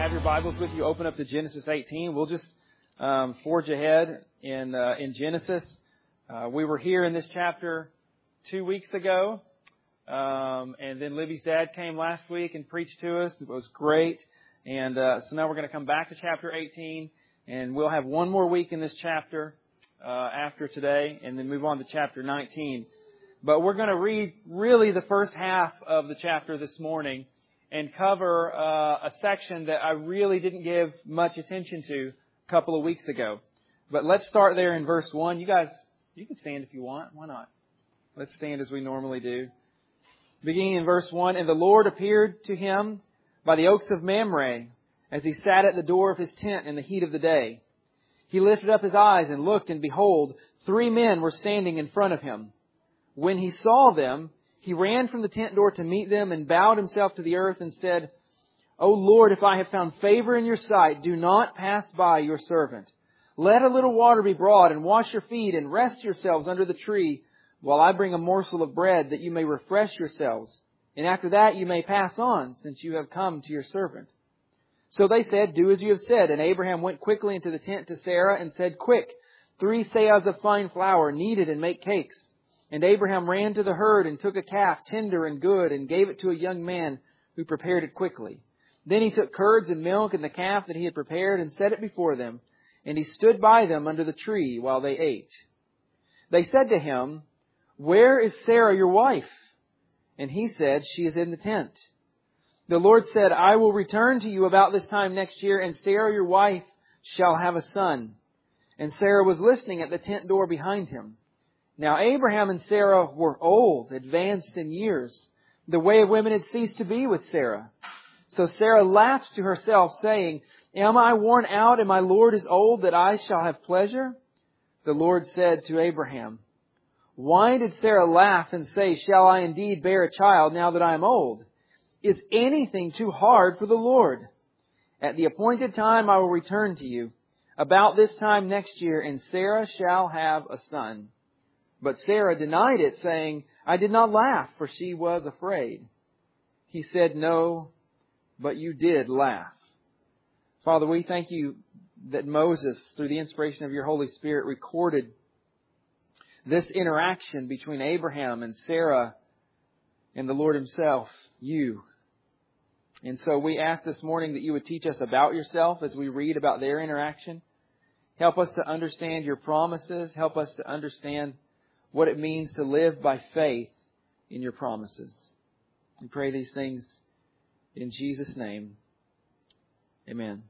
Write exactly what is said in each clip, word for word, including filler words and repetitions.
have your Bibles with you, open up to Genesis eighteen. We'll just um, forge ahead in uh, in Genesis. Uh, we were here in this chapter two weeks ago, um, and then Libby's dad came last week and preached to us. It was great, and uh, so now we're going to come back to chapter eighteen, and we'll have one more week in this chapter uh, after today, and then move on to chapter nineteen. But we're going to read really the first half of the chapter this morning and cover uh, a section that I really didn't give much attention to a couple of weeks ago. But let's start there in verse one. You guys, you can stand if you want. Why not? Let's stand as we normally do. Beginning in verse one, "And the Lord appeared to him by the oaks of Mamre as he sat at the door of his tent in the heat of the day. He lifted up his eyes and looked, and behold, three men were standing in front of him. When he saw them, he ran from the tent door to meet them and bowed himself to the earth and said, 'O Lord, if I have found favor in your sight, do not pass by your servant. Let a little water be brought and wash your feet and rest yourselves under the tree while I bring a morsel of bread that you may refresh yourselves. And after that you may pass on, since you have come to your servant.' So they said, 'Do as you have said.' And Abraham went quickly into the tent to Sarah and said, 'Quick, three seahs of fine flour, knead it and make cakes.' And Abraham ran to the herd and took a calf, tender and good, and gave it to a young man who prepared it quickly. Then he took curds and milk and the calf that he had prepared and set it before them. And he stood by them under the tree while they ate. They said to him, 'Where is Sarah your wife?' And he said, 'She is in the tent.' The Lord said, 'I will return to you about this time next year, and Sarah your wife shall have a son.' And Sarah was listening at the tent door behind him. Now Abraham and Sarah were old, advanced in years. The way of women had ceased to be with Sarah. So Sarah laughed to herself, saying, 'Am I worn out, and my Lord is old, that I shall have pleasure?' The Lord said to Abraham, 'Why did Sarah laugh and say, shall I indeed bear a child now that I am old? Is anything too hard for the Lord? At the appointed time I will return to you, about this time next year, and Sarah shall have a son.' But Sarah denied it, saying, 'I did not laugh, for she was afraid.' He said, 'No, but you did laugh.'" Father, we thank you that Moses, through the inspiration of your Holy Spirit, recorded this interaction between Abraham and Sarah and the Lord Himself, you. And so we ask this morning that you would teach us about yourself as we read about their interaction. Help us to understand your promises. Help us to understand what it means to live by faith in your promises. We pray these things in Jesus' name. Amen.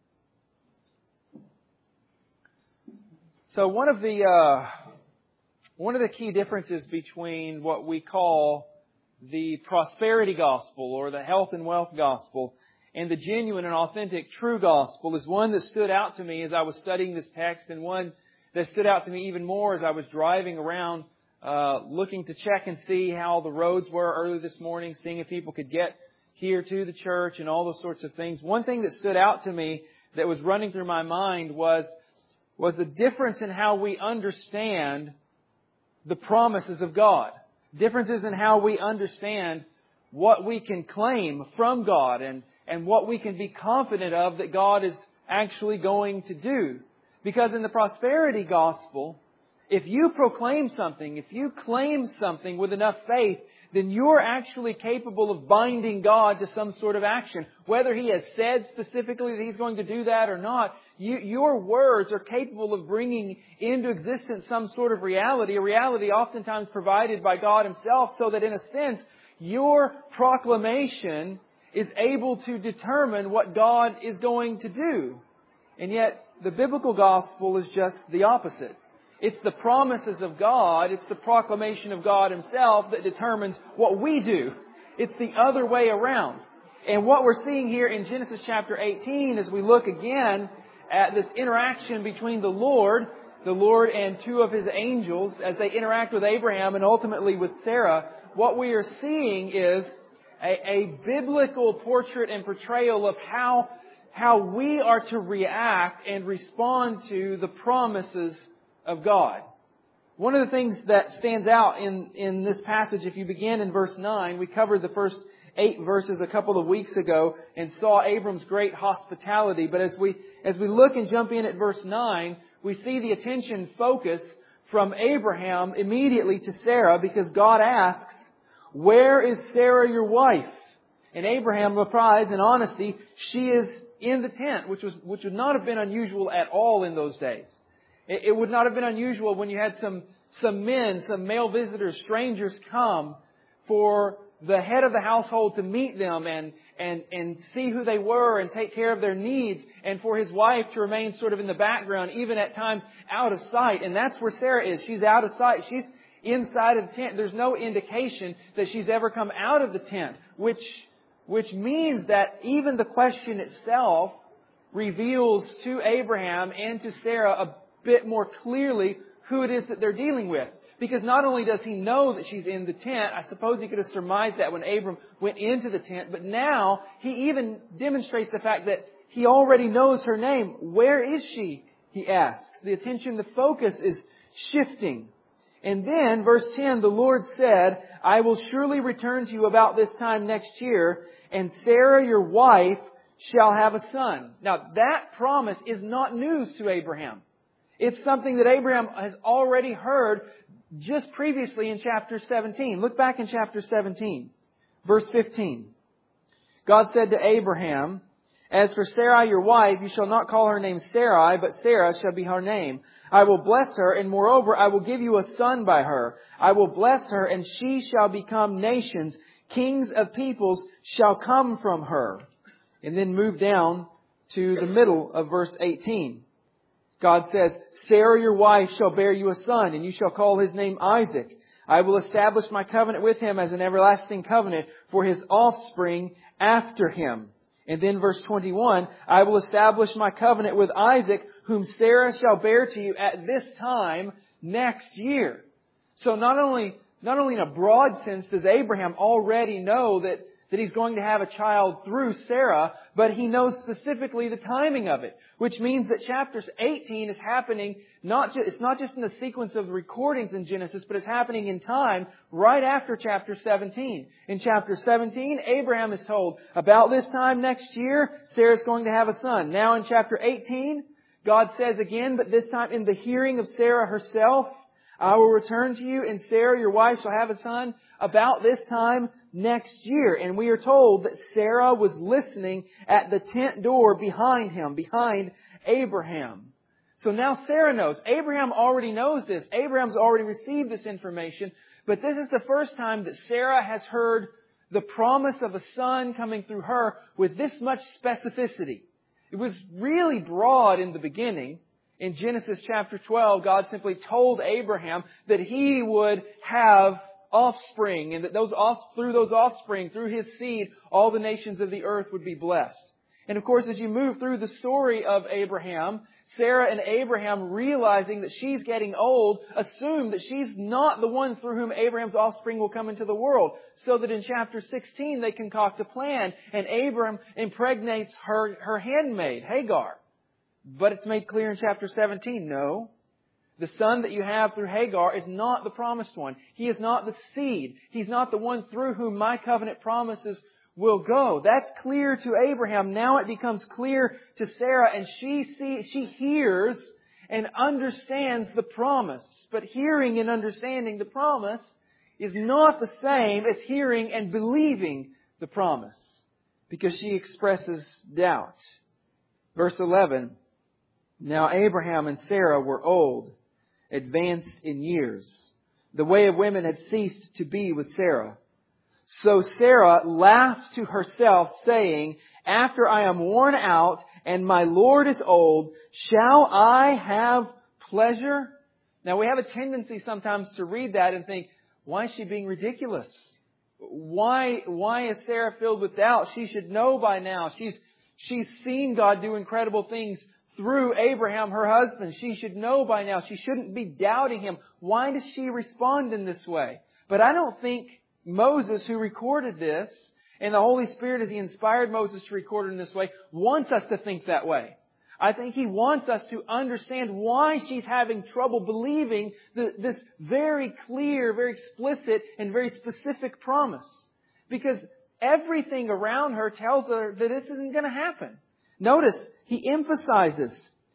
So one of the uh, one of the key differences between what we call the prosperity gospel or the health and wealth gospel and the genuine and authentic true gospel is one that stood out to me as I was studying this text, and one that stood out to me even more as I was driving around uh, looking to check and see how the roads were early this morning, seeing if people could get here to the church and all those sorts of things. One thing that stood out to me that was running through my mind was, was the difference in how we understand the promises of God. Differences in how we understand what we can claim from God and, and what we can be confident of that God is actually going to do. Because in the prosperity gospel, if you proclaim something, if you claim something with enough faith, then you're actually capable of binding God to some sort of action. Whether He has said specifically that He's going to do that or not, you, your words are capable of bringing into existence some sort of reality, a reality oftentimes provided by God Himself, so that in a sense, your proclamation is able to determine what God is going to do. And yet, the biblical gospel is just the opposite. It's the promises of God, it's the proclamation of God Himself that determines what we do. It's the other way around. And what we're seeing here in Genesis chapter eighteen, as we look again at this interaction between the Lord, the Lord and two of His angels, as they interact with Abraham and ultimately with Sarah, what we are seeing is a, a biblical portrait and portrayal of how how we are to react and respond to the promises of God. One of the things that stands out in, in this passage, if you begin in verse nine, we covered the first eight verses a couple of weeks ago and saw Abram's great hospitality. But as we, as we look and jump in at verse nine, we see the attention focus from Abraham immediately to Sarah, because God asks, "Where is Sarah your wife?" And Abraham replies in honesty, "She is in the tent," which was, which would not have been unusual at all in those days. It, it would not have been unusual when you had some, some men, some male visitors, strangers come for the head of the household to meet them and, and, and see who they were and take care of their needs, and for his wife to remain sort of in the background, even at times out of sight. And that's where Sarah is. She's out of sight. She's inside of the tent. There's no indication that she's ever come out of the tent, which, which means that even the question itself reveals to Abraham and to Sarah a bit more clearly who it is that they're dealing with. Because not only does he know that she's in the tent, I suppose he could have surmised that when Abram went into the tent, but now he even demonstrates the fact that he already knows her name. "Where is she?" he asks. The attention, the focus is shifting. And then, verse ten, "The Lord said, I will surely return to you about this time next year, and Sarah your wife shall have a son." Now that promise is not news to Abraham. It's something that Abraham has already heard just previously in chapter seventeen. Look back in chapter seventeen, verse fifteen. God said to Abraham, "As for Sarai your wife, you shall not call her name Sarai, but Sarah shall be her name. I will bless her, and moreover I will give you a son by her. I will bless her, and she shall become nations. Kings of peoples shall come from her." And then move down to the middle of verse eighteen. God says, "Sarah your wife shall bear you a son, and you shall call his name Isaac. I will establish my covenant with him as an everlasting covenant for his offspring after him." And then verse twenty-one, "I will establish my covenant with Isaac, whom Sarah shall bear to you at this time next year." So not only, not only in a broad sense does Abraham already know that, that he's going to have a child through Sarah, but he knows specifically the timing of it. Which means that chapter eighteen is happening, not just, it's not just in the sequence of recordings in Genesis, but it's happening in time right after chapter seventeen. In chapter seventeen, Abraham is told, about this time next year, Sarah's going to have a son. Now in chapter eighteen, God says again, but this time in the hearing of Sarah herself, "I will return to you, and Sarah your wife shall have a son about this time next year." And we are told that Sarah was listening at the tent door behind him, behind Abraham. So now Sarah knows. Abraham already knows this. Abraham's already received this information. But this is the first time that Sarah has heard the promise of a son coming through her with this much specificity. It was really broad in the beginning. In Genesis chapter twelve, God simply told Abraham that he would have offspring, and that those off, through those offspring, through his seed, all the nations of the earth would be blessed. And of course, as you move through the story of Abraham, Sarah and Abraham, realizing that she's getting old, assume that she's not the one through whom Abraham's offspring will come into the world. So that in chapter sixteen, they concoct a plan, and Abraham impregnates her, her handmaid, Hagar. But it's made clear in chapter seventeen, no. The son that you have through Hagar is not the promised one. He is not the seed. He's not the one through whom my covenant promises will go. That's clear to Abraham. Now it becomes clear to Sarah, and she sees, she hears and understands the promise. But hearing and understanding the promise is not the same as hearing and believing the promise, because she expresses doubt. Verse eleven, "Now Abraham and Sarah were old, advanced in years. The way of women had ceased to be with Sarah. So Sarah laughed to herself, saying, After I am worn out and my Lord is old, shall I have pleasure?" Now we have a tendency sometimes to read that and think, why is she being ridiculous? Why, why is Sarah filled with doubt? She should know by now. She's, she's seen God do incredible things through Abraham, her husband. She should know by now. She shouldn't be doubting Him. Why does she respond in this way? But I don't think Moses, who recorded this, and the Holy Spirit, as He inspired Moses to record it in this way, wants us to think that way. I think He wants us to understand why she's having trouble believing the, this very clear, very explicit, and very specific promise. Because everything around her tells her that this isn't going to happen. Notice, he emphasizes,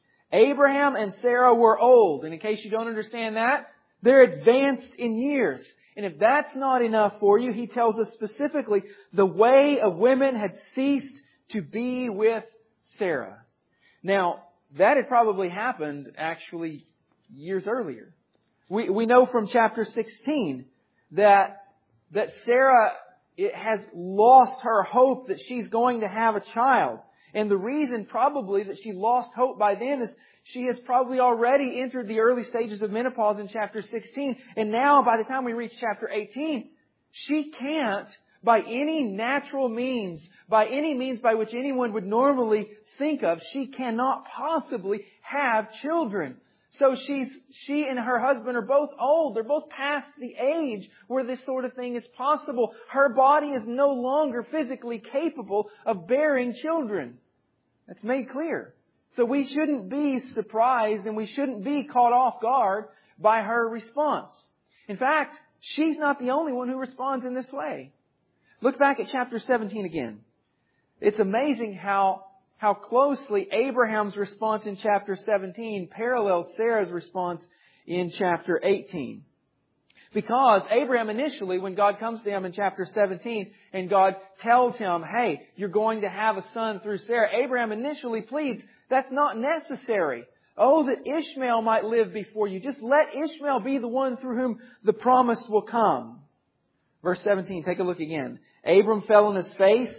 Abraham and Sarah were old. And in case you don't understand that, they're advanced in years. And if that's not enough for you, he tells us specifically the way of women had ceased to be with Sarah. Now, that had probably happened actually years earlier. We we know from chapter sixteen that that Sarah it has lost her hope that she's going to have a child. And the reason probably that she lost hope by then is she has probably already entered the early stages of menopause in chapter sixteen. And now, by the time we reach chapter eighteen, she can't, by any natural means, by any means by which anyone would normally think of, she cannot possibly have children. So she's, she and her husband are both old. They're both past the age where this sort of thing is possible. Her body is no longer physically capable of bearing children. That's made clear. So we shouldn't be surprised and we shouldn't be caught off guard by her response. In fact, she's not the only one who responds in this way. Look back at chapter seventeen again. It's amazing how, how closely Abraham's response in chapter seventeen parallels Sarah's response in chapter eighteen. Because Abraham initially, when God comes to him in chapter seventeen and God tells him, hey, you're going to have a son through Sarah, Abraham initially pleads, that's not necessary. Oh, that Ishmael might live before you. Just let Ishmael be the one through whom the promise will come. Verse seventeen, take a look again. Abram fell on his face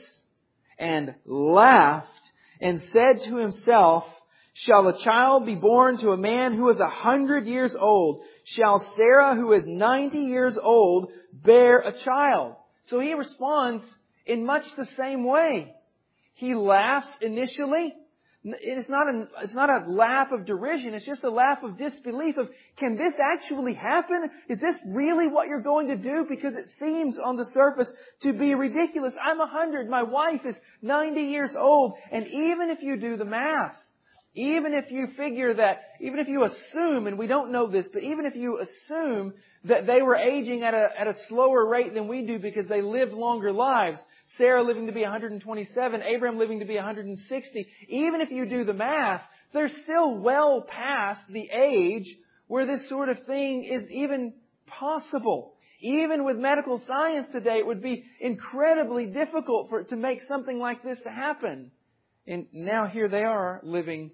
and laughed and said to himself, shall a child be born to a man who is a hundred years old? Shall Sarah, who is ninety years old, bear a child? So he responds in much the same way. He laughs initially. It's not a, it's not a laugh of derision. It's just a laugh of disbelief of, can this actually happen? Is this really what you're going to do? Because it seems on the surface to be ridiculous. I'm a hundred. My wife is ninety years old. And even if you do the math, even if you figure that, even if you assume, and we don't know this, but even if you assume that they were aging at a, at a slower rate than we do because they lived longer lives, Sarah living to be one hundred twenty-seven, Abraham living to be one hundred sixty, even if you do the math, they're still well past the age where this sort of thing is even possible. Even with medical science today, it would be incredibly difficult for to make something like this to happen. And now here they are living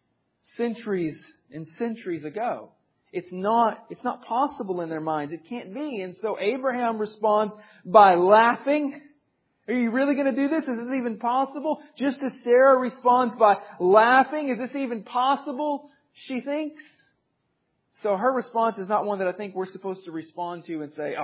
centuries and centuries ago. It's not, it's not possible in their minds. It can't be. And so Abraham responds by laughing. Are you really going to do this? Is this even possible? Just as Sarah responds by laughing. Is this even possible? She thinks. So her response is not one that I think we're supposed to respond to and say, oh,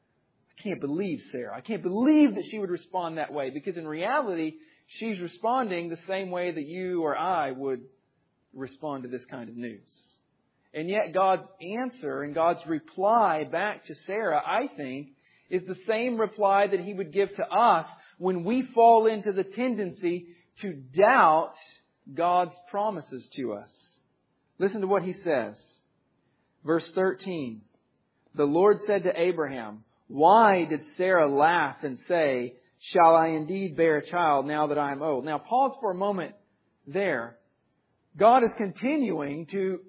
I can't believe Sarah. I can't believe that she would respond that way. Because in reality, she's responding the same way that you or I would respond to this kind of news. And yet God's answer and God's reply back to Sarah, I think, is the same reply that He would give to us when we fall into the tendency to doubt God's promises to us. Listen to what He says. Verse thirteen. The Lord said to Abraham, why did Sarah laugh and say, shall I indeed bear a child now that I am old? Now pause for a moment there. God is continuing to,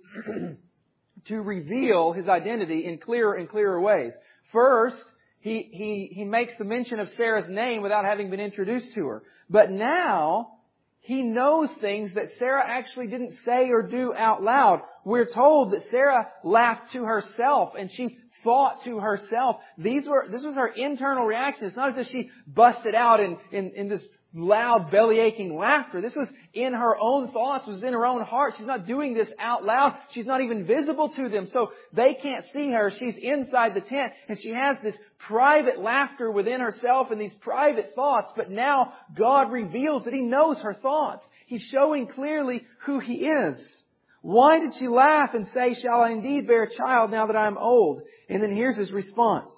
to reveal His identity in clearer and clearer ways. First, He, he, he makes the mention of Sarah's name without having been introduced to her. But now, He knows things that Sarah actually didn't say or do out loud. We're told that Sarah laughed to herself and she thought to herself. These were, this was her internal reaction. It's not as if she busted out in, in, in this loud belly-aching laughter. This was in her own thoughts, was in her own heart. She's not doing this out loud. She's not even visible to them. So they can't see her. She's inside the tent and she has this private laughter within herself and these private thoughts. But now God reveals that He knows her thoughts. He's showing clearly who He is. Why did she laugh and say, shall I indeed bear a child now that I am old? And then here's His response.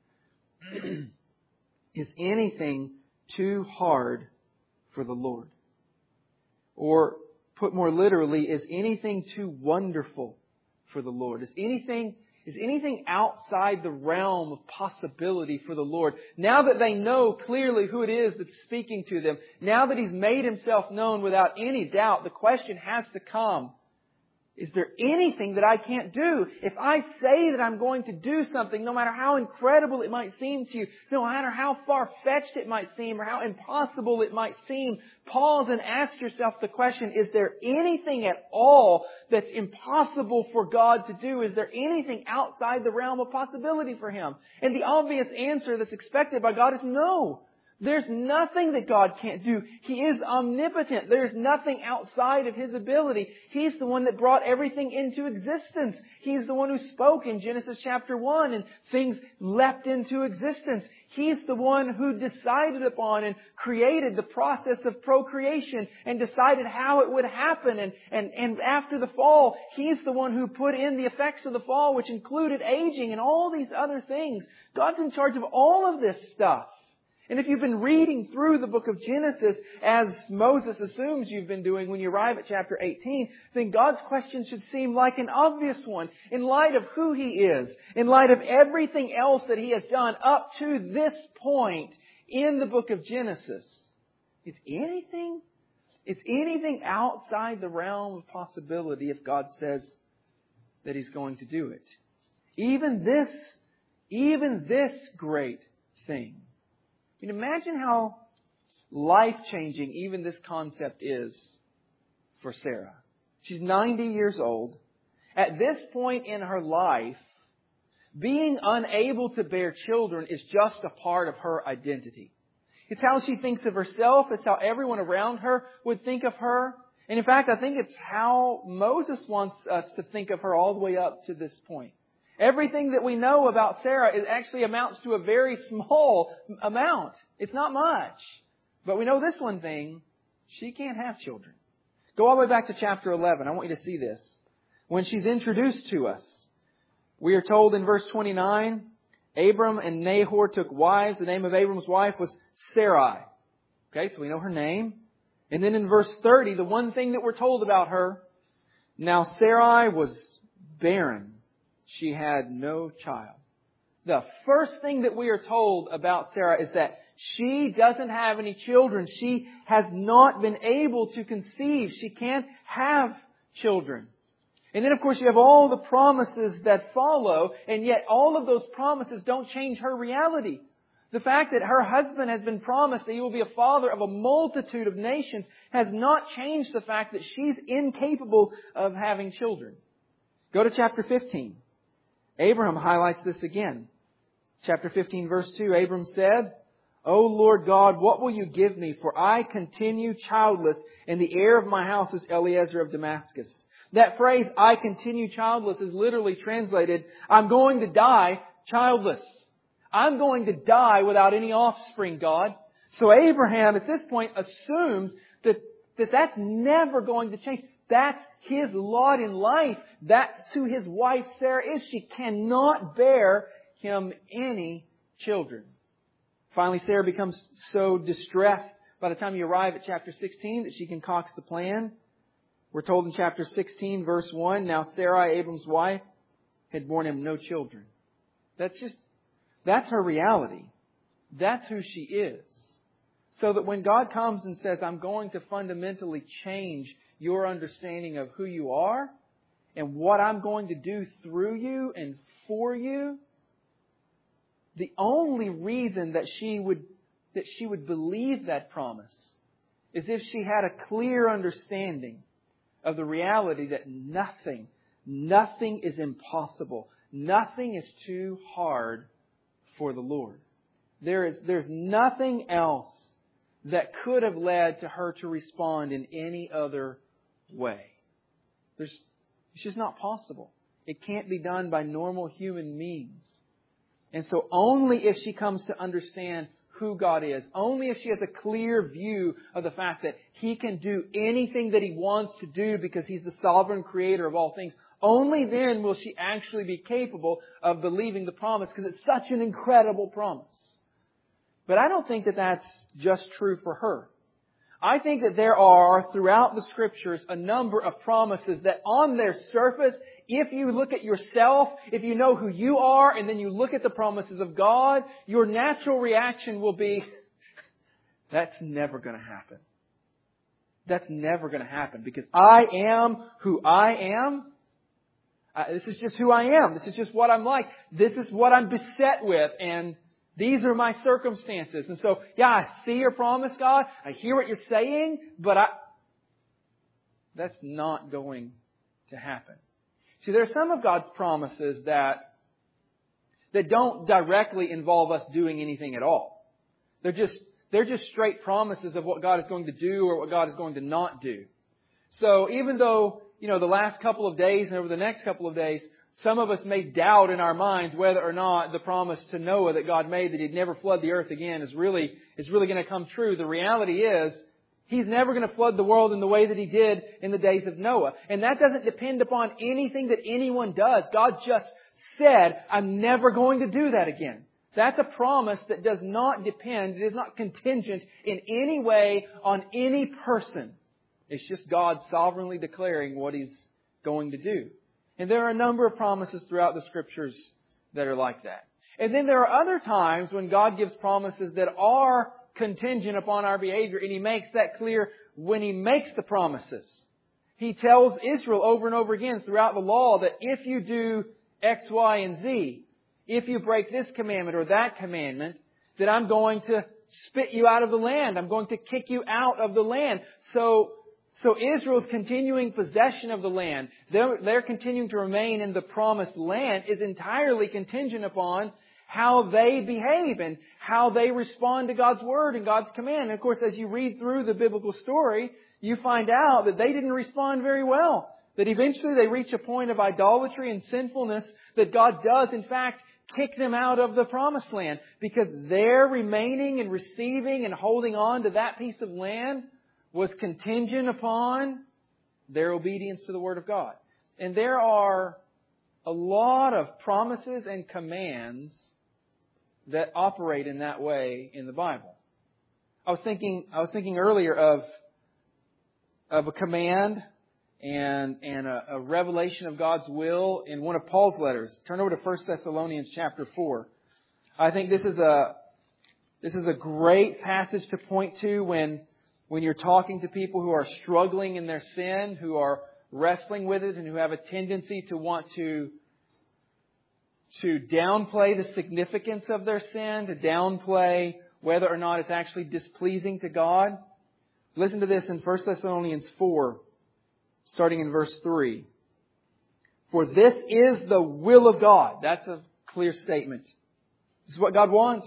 Is anything too hard for the Lord? Or put more literally, is anything too wonderful for the Lord? Is anything, Is anything outside the realm of possibility for the Lord? Now that they know clearly who it is that's speaking to them, now that He's made Himself known without any doubt, the question has to come, is there anything that I can't do? If I say that I'm going to do something, no matter how incredible it might seem to you, no matter how far-fetched it might seem or how impossible it might seem, pause and ask yourself the question, is there anything at all that's impossible for God to do? Is there anything outside the realm of possibility for Him? And the obvious answer that's expected by God is no. There's nothing that God can't do. He is omnipotent. There's nothing outside of His ability. He's the one that brought everything into existence. He's the one who spoke in Genesis chapter one and things leapt into existence. He's the one who decided upon and created the process of procreation and decided how it would happen. And, and, and after the fall, He's the one who put in the effects of the fall, which included aging and all these other things. God's in charge of all of this stuff. And if you've been reading through the book of Genesis, as Moses assumes you've been doing when you arrive at chapter eighteen, then God's question should seem like an obvious one in light of who He is, in light of everything else that He has done up to this point in the book of Genesis. Is anything, is anything outside the realm of possibility if God says that He's going to do it? Even this, even this great thing. I mean, imagine how life-changing even this concept is for Sarah. She's ninety years old. At this point in her life, being unable to bear children is just a part of her identity. It's how she thinks of herself. It's how everyone around her would think of her. And in fact, I think it's how Moses wants us to think of her all the way up to this point. Everything that we know about Sarah is actually amounts to a very small amount. It's not much. But we know this one thing. She can't have children. Go all the way back to chapter eleven. I want you to see this. When she's introduced to us, we are told in verse twenty-nine, Abram and Nahor took wives. The name of Abram's wife was Sarai. Okay, so we know her name. And then in verse thirty, the one thing that we're told about her, now Sarai was barren. She had no child. The first thing that we are told about Sarah is that she doesn't have any children. She has not been able to conceive. She can't have children. And then, of course, you have all the promises that follow, and yet all of those promises don't change her reality. The fact that her husband has been promised that he will be a father of a multitude of nations has not changed the fact that she's incapable of having children. Go to chapter fifteen. Abraham highlights this again. Chapter fifteen, verse two, Abram said, O Lord God, what will you give me? For I continue childless, and the heir of my house is Eliezer of Damascus. That phrase, I continue childless, is literally translated, I'm going to die childless. I'm going to die without any offspring, God. So Abraham, at this point, assumes that, that that's never going to change. That's his lot in life. That's who his wife Sarah is. She cannot bear him any children. Finally, Sarah becomes so distressed by the time you arrive at chapter sixteen that she concocts the plan. We're told in chapter sixteen, verse one, now Sarai, Abram's wife, had borne him no children. That's just, that's her reality. That's who she is. So that when God comes and says, I'm going to fundamentally change your understanding of who you are and what I'm going to do through you and for you, the only reason that she would that she would believe that promise is if she had a clear understanding of the reality that nothing, nothing is impossible. Nothing is too hard for the Lord. There is there's nothing else that could have led to her to respond in any other way. There's, it's just not possible. It can't be done by normal human means. And so only if she comes to understand who God is, only if she has a clear view of the fact that He can do anything that He wants to do because He's the sovereign creator of all things, only then will she actually be capable of believing the promise, because it's such an incredible promise. But I don't think that that's just true for her. I think that there are, throughout the Scriptures, a number of promises that on their surface, if you look at yourself, if you know who you are, and then you look at the promises of God, your natural reaction will be, that's never going to happen. That's never going to happen because I am who I am. Uh, this is just who I am. This is just what I'm like. This is what I'm beset with. And these are my circumstances. And so, yeah, I see your promise, God. I hear what you're saying, but I, that's not going to happen. See, there are some of God's promises that, that don't directly involve us doing anything at all. They're just, they're just straight promises of what God is going to do or what God is going to not do. So even though, you know, the last couple of days and over the next couple of days, some of us may doubt in our minds whether or not the promise to Noah that God made that He'd never flood the earth again is really, is really going to come true. The reality is, He's never going to flood the world in the way that He did in the days of Noah. And that doesn't depend upon anything that anyone does. God just said, I'm never going to do that again. That's a promise that does not depend, it is not contingent in any way on any person. It's just God sovereignly declaring what He's going to do. And there are a number of promises throughout the Scriptures that are like that. And then there are other times when God gives promises that are contingent upon our behavior, and He makes that clear when He makes the promises. He tells Israel over and over again throughout the law that if you do X, Y, and Z, if you break this commandment or that commandment, that I'm going to spit you out of the land. I'm going to kick you out of the land. So, so Israel's continuing possession of the land, their, their continuing to remain in the promised land is entirely contingent upon how they behave and how they respond to God's Word and God's command. And of course, as you read through the biblical story, you find out that they didn't respond very well. That eventually they reach a point of idolatry and sinfulness that God does, in fact, kick them out of the promised land because their remaining and receiving and holding on to that piece of land was contingent upon their obedience to the Word of God. And there are a lot of promises and commands that operate in that way in the Bible. I was thinking, I was thinking earlier of, of a command and, and a, a revelation of God's will in one of Paul's letters. Turn over to First Thessalonians chapter four. I think this is a, this is a great passage to point to when, when you're talking to people who are struggling in their sin, who are wrestling with it and who have a tendency to want to to downplay the significance of their sin, to downplay whether or not it's actually displeasing to God. Listen to this in First Thessalonians four, starting in verse three. For this is the will of God. That's a clear statement. This is what God wants.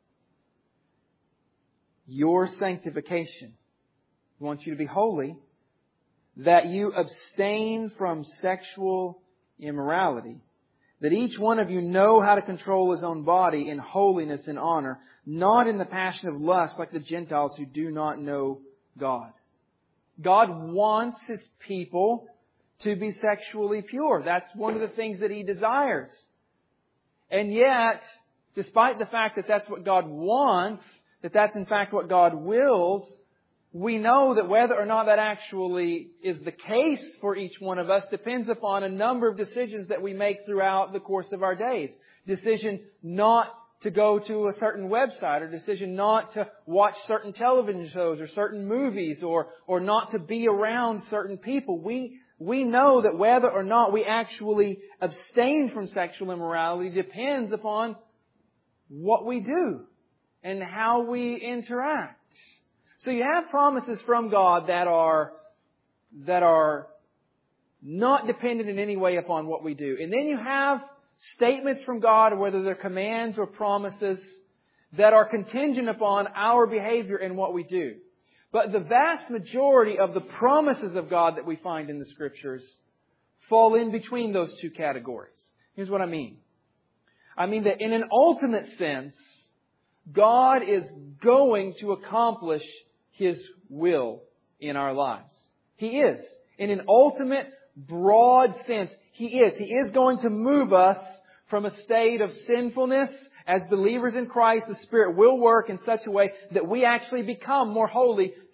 Your sanctification. He wants you to be holy, that you abstain from sexual immorality, that each one of you know how to control his own body in holiness and honor, not in the passion of lust like the Gentiles who do not know God. God wants His people to be sexually pure. That's one of the things that He desires. And yet, despite the fact that that's what God wants, that that's in fact what God wills, we know that whether or not that actually is the case for each one of us depends upon a number of decisions that we make throughout the course of our days. Decision not to go to a certain website, or decision not to watch certain television shows or certain movies, or, or not to be around certain people. We, we know that whether or not we actually abstain from sexual immorality depends upon what we do and how we interact. So you have promises from God that are, that are not dependent in any way upon what we do. And then you have statements from God, whether they're commands or promises, that are contingent upon our behavior and what we do. But the vast majority of the promises of God that we find in the Scriptures fall in between those two categories. Here's what I mean. I mean that in an ultimate sense, God is going to accomplish His will in our lives. He is. In an ultimate, broad sense, He is. He is going to move us from a state of sinfulness. As believers in Christ, the Spirit will work in such a way that we actually become more holy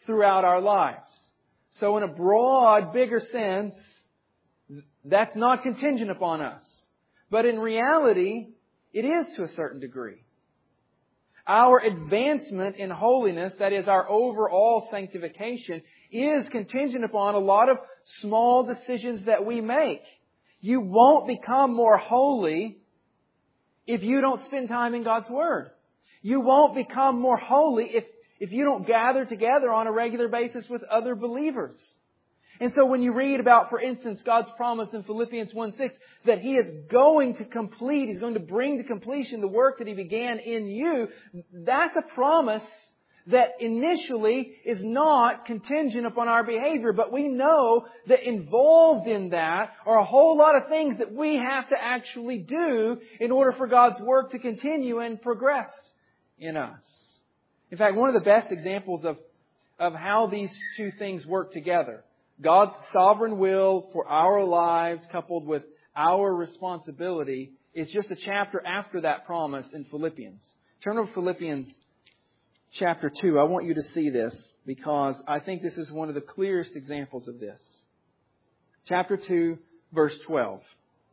throughout our lives. So in a broad, bigger sense, that's not contingent upon us. But in reality, it is to a certain degree. Our advancement in holiness, that is our overall sanctification, is contingent upon a lot of small decisions that we make. You won't become more holy if you don't spend time in God's Word. You won't become more holy if, if you don't gather together on a regular basis with other believers. And so when you read about, for instance, God's promise in Philippians one six, that He is going to complete, He's going to bring to completion the work that He began in you, that's a promise that initially is not contingent upon our behavior. But we know that involved in that are a whole lot of things that we have to actually do in order for God's work to continue and progress in us. In fact, one of the best examples of, of how these two things work together, God's sovereign will for our lives coupled with our responsibility, is just a chapter after that promise in Philippians. Turn over to Philippians chapter two. I want you to see this because I think this is one of the clearest examples of this. Chapter two, verse twelve.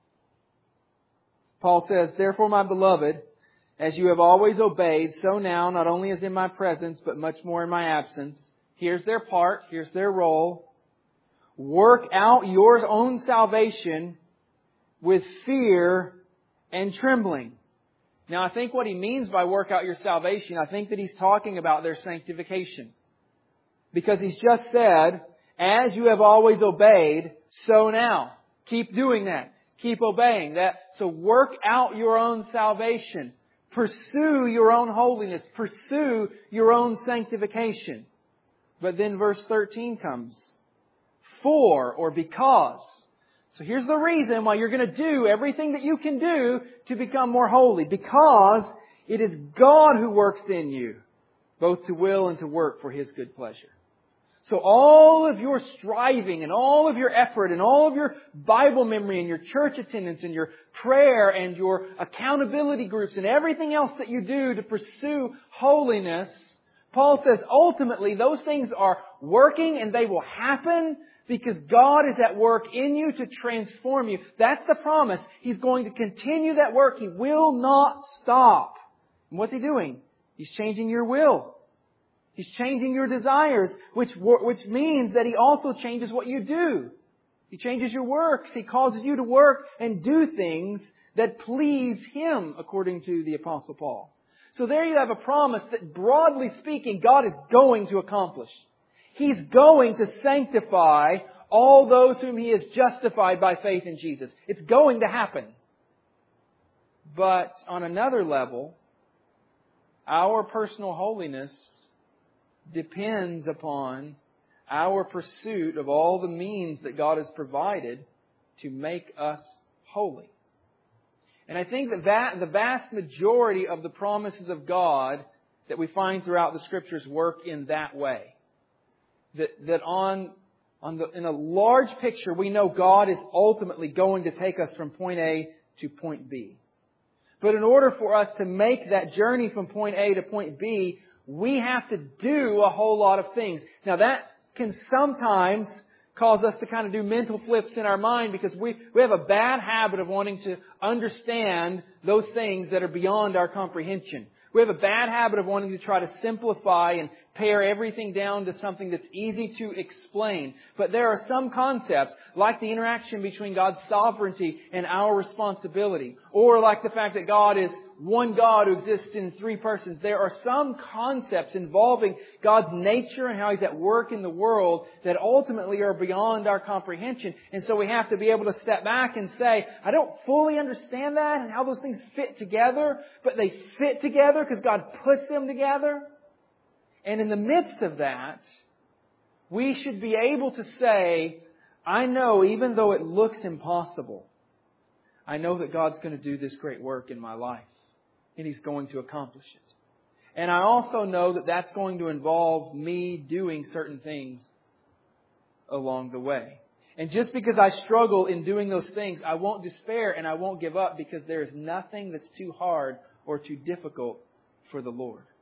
Paul says, "Therefore, my beloved, as you have always obeyed, so now, not only as in my presence, but much more in my absence." Here's their part. Here's their role. "Work out your own salvation with fear and trembling." Now, I think what he means by work out your salvation, I think that he's talking about their sanctification. Because he's just said, as you have always obeyed, so now. Keep doing that. Keep obeying that. So work out your own salvation. Pursue your own holiness. Pursue your own sanctification. But then verse thirteen comes. For, or because. So here's the reason why you're going to do everything that you can do to become more holy. Because it is God who works in you, both to will and to work for His good pleasure. So all of your striving and all of your effort and all of your Bible memory and your church attendance and your prayer and your accountability groups and everything else that you do to pursue holiness, Paul says ultimately those things are working and they will happen because God is at work in you to transform you. That's the promise. He's going to continue that work. He will not stop. And what's He doing? He's changing your will. He's changing your desires, which, which means that He also changes what you do. He changes your works. He causes you to work and do things that please Him, according to the Apostle Paul. So there you have a promise that, broadly speaking, God is going to accomplish. He's going to sanctify all those whom He has justified by faith in Jesus. It's going to happen. But on another level, our personal holiness depends upon our pursuit of all the means that God has provided to make us holy. And I think that, that the vast majority of the promises of God that we find throughout the Scriptures work in that way. That, that on, on the, in a large picture, we know God is ultimately going to take us from point A to point B. But in order for us to make that journey from point A to point B, we have to do a whole lot of things. Now that can sometimes cause us to kind of do mental flips in our mind because we, we have a bad habit of wanting to understand those things that are beyond our comprehension. We have a bad habit of wanting to try to simplify and pare everything down to something that's easy to explain. But there are some concepts, like the interaction between God's sovereignty and our responsibility, or like the fact that God is one God who exists in three persons. There are some concepts involving God's nature and how He's at work in the world that ultimately are beyond our comprehension. And so we have to be able to step back and say, I don't fully understand that and how those things fit together, but they fit together because God puts them together. And in the midst of that, we should be able to say, I know even though it looks impossible, I know that God's going to do this great work in my life. And He's going to accomplish it. And I also know that that's going to involve me doing certain things along the way. And just because I struggle in doing those things, I won't despair and I won't give up because there is nothing that's too hard or too difficult for the Lord.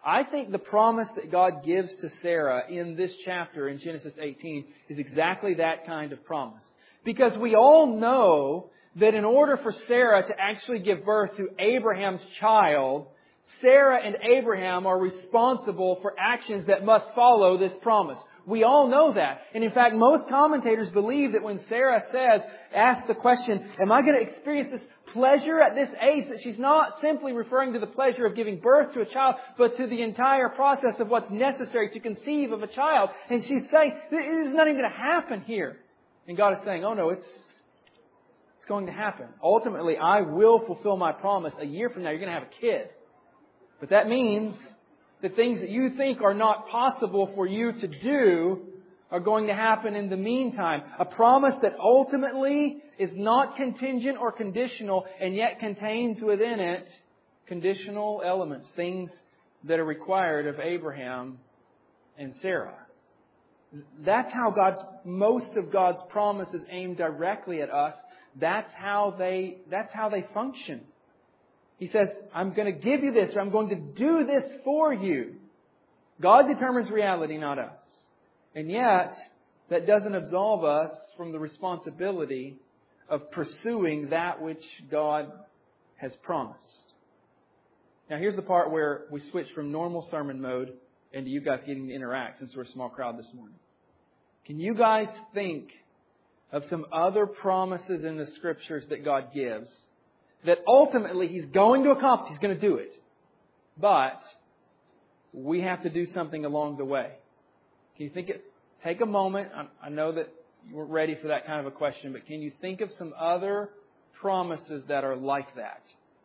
I think the promise that God gives to Sarah in this chapter in Genesis eighteen is exactly that kind of promise. Because we all know that in order for Sarah to actually give birth to Abraham's child, Sarah and Abraham are responsible for actions that must follow this promise. We all know that. And in fact, most commentators believe that when Sarah says, asks the question, am I going to experience this pleasure at this age, that she's not simply referring to the pleasure of giving birth to a child, but to the entire process of what's necessary to conceive of a child. And she's saying, it's not even going to happen here. And God is saying, oh no, it's, it's going to happen. Ultimately, I will fulfill my promise. A year from now, you're going to have a kid. But that means the things that you think are not possible for you to do are going to happen in the meantime. A promise that ultimately is not contingent or conditional, and yet contains within it conditional elements, things that are required of Abraham and Sarah. That's how God's, most of God's promises aimed directly at us. That's how they, that's how they function. He says, I'm going to give you this, or I'm going to do this for you. God determines reality, not us. And yet, that doesn't absolve us from the responsibility of pursuing that which God has promised. Now, here's the part where we switch from normal sermon mode into you guys getting to interact, since we're a small crowd this morning. Can you guys think of some other promises in the Scriptures that God gives that ultimately He's going to accomplish? He's going to do it. But we have to do something along the way. Can you think it? Take a moment. I know that you weren't ready for that kind of a question, but can you think of some other promises that are like that?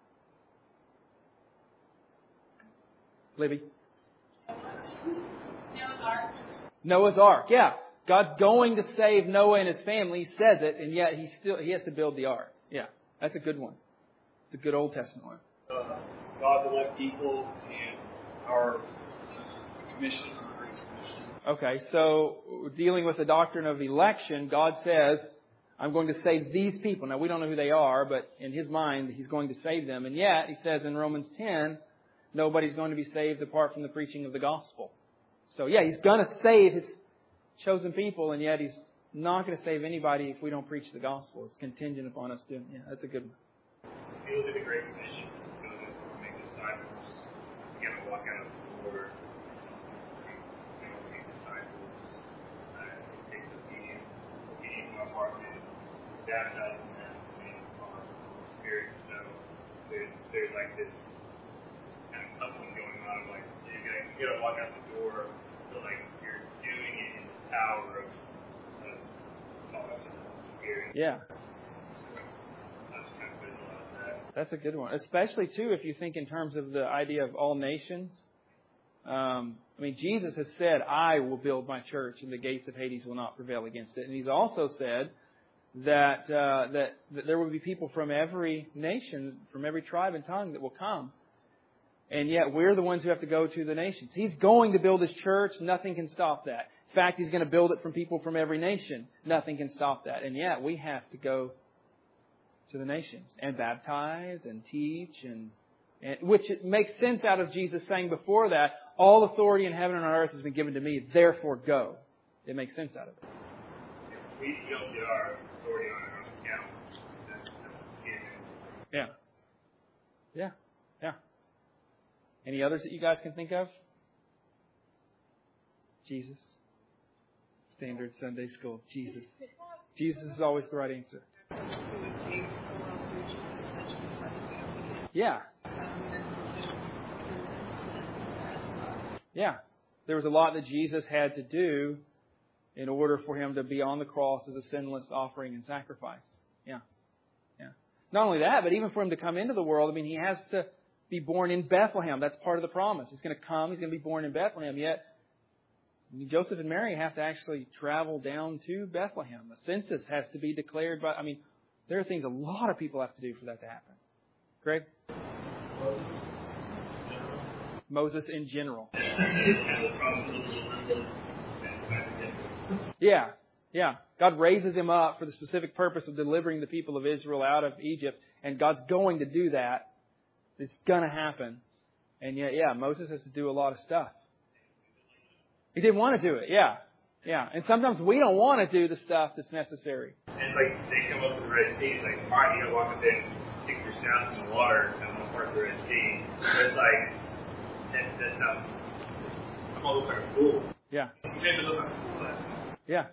Libby? Noah's Ark. Noah's Ark, yeah. God's going to save Noah and his family. He says it, and yet he still he has to build the ark. Yeah, that's a good one. It's a good Old Testament one. Uh, God's elect people and our commission. Okay, so dealing with the doctrine of election, God says, I'm going to save these people. Now, we don't know who they are, but in His mind, He's going to save them. And yet, He says in Romans ten, nobody's going to be saved apart from the preaching of the gospel. So, yeah, He's going to save His chosen people, and yet He's not going to save anybody if we don't preach the gospel. It's contingent upon us doing it. Yeah, that's a good one. If you look at the Great Commission, go to make disciples, you got to walk out of the door. Baptizing them in the Spirit. So there's, there's like this kind of coupling going on of like, you gotta, you gotta walk out the door, so like you're doing it in the power of the Spirit. Yeah. That's kind of good about that. That's a good one. Especially, too, if you think in terms of the idea of all nations. Um, I mean, Jesus has said, I will build my church, and the gates of Hades will not prevail against it. And He's also said that, uh, that that there will be people from every nation, from every tribe and tongue that will come. And yet we're the ones who have to go to the nations. He's going to build His church. Nothing can stop that. In fact, He's going to build it from people from every nation. Nothing can stop that. And yet we have to go to the nations and baptize and teach, and, and which it makes sense out of Jesus saying before that, all authority in heaven and on earth has been given to me, therefore go. It makes sense out of it. We don't get our authority on our own account. That's Yeah. Yeah. Yeah. Any others that you guys can think of? Jesus. Standard Sunday school. Jesus. Jesus is always the right answer. Yeah. Yeah. There was a lot that Jesus had to do in order for Him to be on the cross as a sinless offering and sacrifice. Yeah. Yeah. Not only that, but even for Him to come into the world, I mean, He has to be born in Bethlehem. That's part of the promise. He's going to come. He's going to be born in Bethlehem. Yet, I mean, Joseph and Mary have to actually travel down to Bethlehem. A census has to be declared by, I mean, there are things a lot of people have to do for that to happen. Greg? Moses in general. Yeah, yeah. God raises him up for the specific purpose of delivering the people of Israel out of Egypt, and God's going to do that. It's going to happen. And yet, yeah, Moses has to do a lot of stuff. He didn't want to do it, yeah. Yeah, and sometimes we don't want to do the stuff that's necessary. And it's like they come up with the Red Sea. It's like, all right, you know, walk up there and stick your staff in the water and come part of the Red Sea. But it's like, that, that's not, I'm going to look like a fool. Yeah. You made me look like a fool last time. Yeah.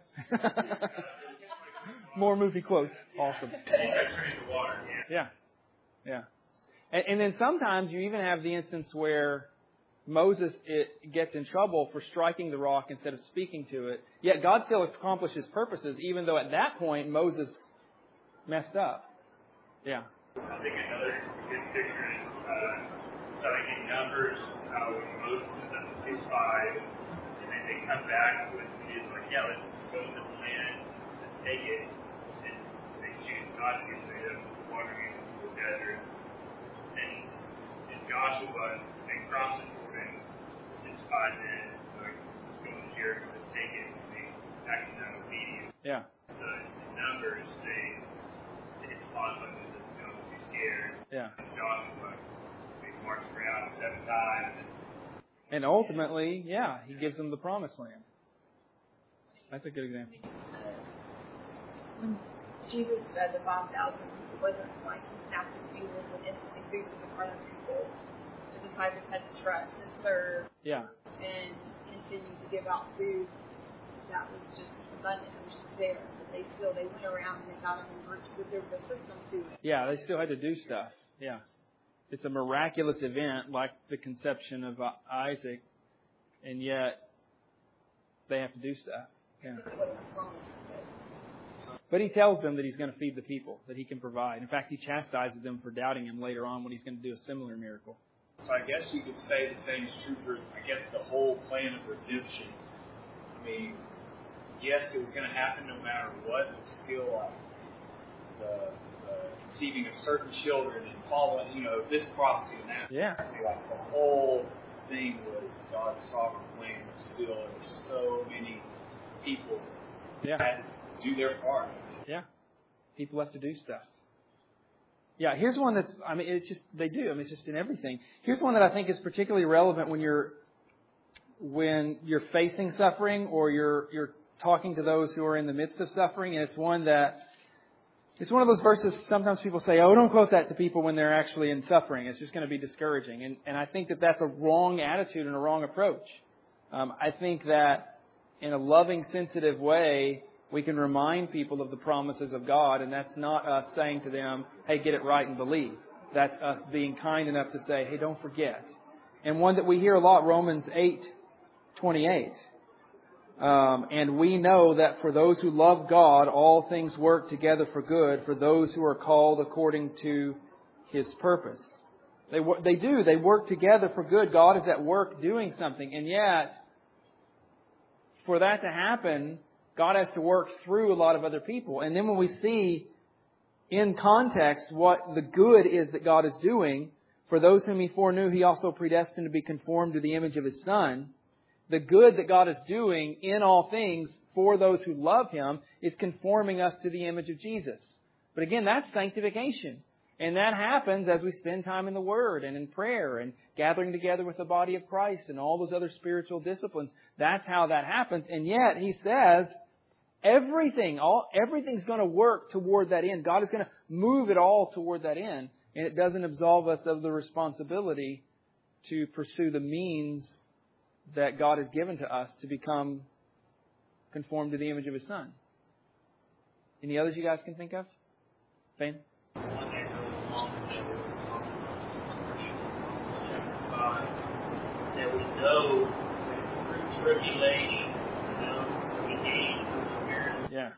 More movie quotes. Awesome. And you start turning the water. Yeah. Yeah. And, and then sometimes you even have the instance where Moses it gets in trouble for striking the rock instead of speaking to it. Yet God still accomplishes purposes, even though at that point Moses messed up. Yeah. I think another good picture is uh, starting in Numbers, how when Moses is up with his spies, and then they come back with he's like, yeah, let's go to the land, let's take it, and they choose God to get rid of wandering into the desert. And, and Joshua, they cross it. Five minutes, like, go to Jericho, let's take it, and they actually not obedient. Yeah. So in Numbers, they, they pause on this, don't be scared. Yeah. And Joshua, they march around seven times. And ultimately, yeah, he gives them the promised land. That's a good example. When Jesus fed the five thousand, it wasn't like he snapped his fingers and instantly food was in front of people. The disciples had to trust and serve. Yeah. And continue to give out food that was just abundant. It was just there. But they still, they went around and they got them in groups because there was a system to it. Yeah, they still had to do stuff. Yeah. It's a miraculous event like the conception of Isaac, and yet they have to do stuff. Yeah. It wasn't a promise, but But he tells them that he's going to feed the people, that he can provide. In fact, he chastises them for doubting him later on when he's going to do a similar miracle. So I guess you could say the same is true for, I guess, the whole plan of redemption. I mean, yes, it was going to happen no matter what, but still, like, the, the conceiving of certain children and following, you know, this prophecy and that Yeah. prophecy, like, the whole thing was God's sovereign plan, but still, there were so many people Yeah. that had to do their part. Yeah. People have to do stuff. Yeah, here's one that's, I mean, it's just, they do. I mean, it's just in everything. Here's one that I think is particularly relevant when you're, when you're facing suffering or you're, you're talking to those who are in the midst of suffering. And it's one that, it's one of those verses sometimes people say, oh, don't quote that to people when they're actually in suffering. It's just going to be discouraging. And, and I think that that's a wrong attitude and a wrong approach. Um, I think that in a loving, sensitive way, we can remind people of the promises of God, and that's not us saying to them, hey, get it right and believe. That's us being kind enough to say, hey, don't forget. And one that we hear a lot, Romans eight twenty-eight. Um, and we know that for those who love God, all things work together for good, for those who are called according to His purpose. They, they do. They work together for good. God is at work doing something. And yet, for that to happen, God has to work through a lot of other people. And then when we see in context what the good is that God is doing, for those whom He foreknew, He also predestined to be conformed to the image of His Son. The good that God is doing in all things for those who love Him is conforming us to the image of Jesus. But again, that's sanctification. And that happens as we spend time in the Word and in prayer and gathering together with the body of Christ and all those other spiritual disciplines. That's how that happens. And yet, He says, Everything, all everything's going to work toward that end. God is going to move it all toward that end. And it doesn't absolve us of the responsibility to pursue the means that God has given to us to become conformed to the image of His Son. Any others you guys can think of? Ben? One that goes along with that, uh, that we know that through tribulation, you know, we gain Yeah.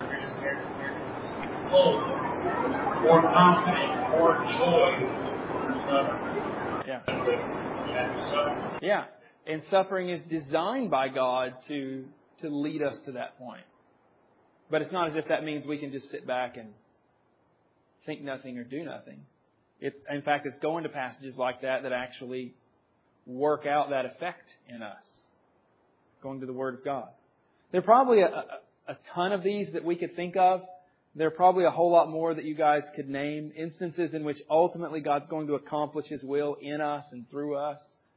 Oh, more confident, more joy for suffering. Yeah. Yeah. And suffering is designed by God to to lead us to that point. But it's not as if that means we can just sit back and think nothing or do nothing. It's, in fact, it's going to passages like that that actually work out that effect in us. Going to the Word of God. There are probably a, a, a ton of these that we could think of. There are probably a whole lot more that you guys could name. Instances in which ultimately God's going to accomplish His will in us and through us.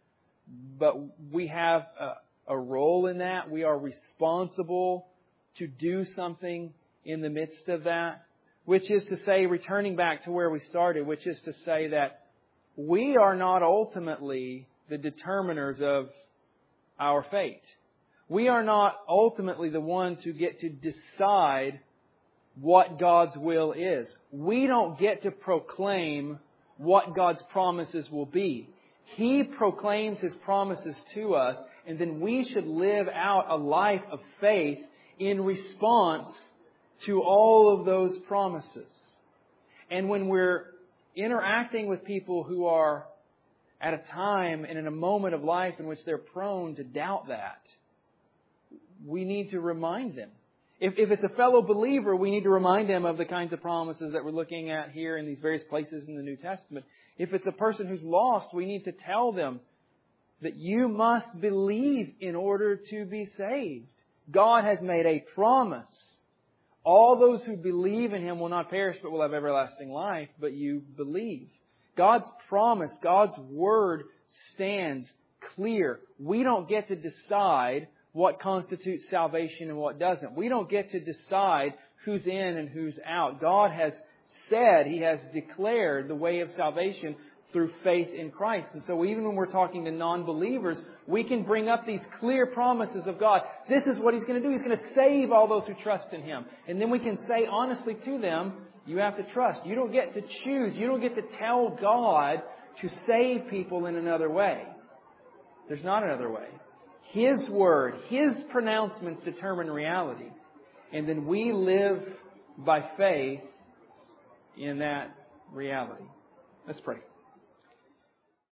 but we have a, a role in that. We are responsible to do something in the midst of that, which is to say, returning back to where we started, which is to say that we are not ultimately the determiners of our fate. We are not ultimately the ones who get to decide what God's will is. We don't get to proclaim what God's promises will be. He proclaims His promises to us, and then we should live out a life of faith in response to all of those promises. And when we're interacting with people who are at a time and in a moment of life in which they're prone to doubt that, we need to remind them. If, if it's a fellow believer, we need to remind them of the kinds of promises that we're looking at here in these various places in the New Testament. If it's a person who's lost, we need to tell them that you must believe in order to be saved. God has made a promise. All those who believe in Him will not perish but will have everlasting life, but you believe. God's promise, God's Word stands clear. We don't get to decide what constitutes salvation and what doesn't. We don't get to decide who's in and who's out. God has said, He has declared the way of salvation through faith in Christ. And so even when we're talking to non-believers, we can bring up these clear promises of God. This is what He's going to do. He's going to save all those who trust in Him. And then we can say honestly to them, you have to trust. You don't get to choose. You don't get to tell God to save people in another way. There's not another way. His Word, His pronouncements determine reality. And then we live by faith in that reality. Let's pray.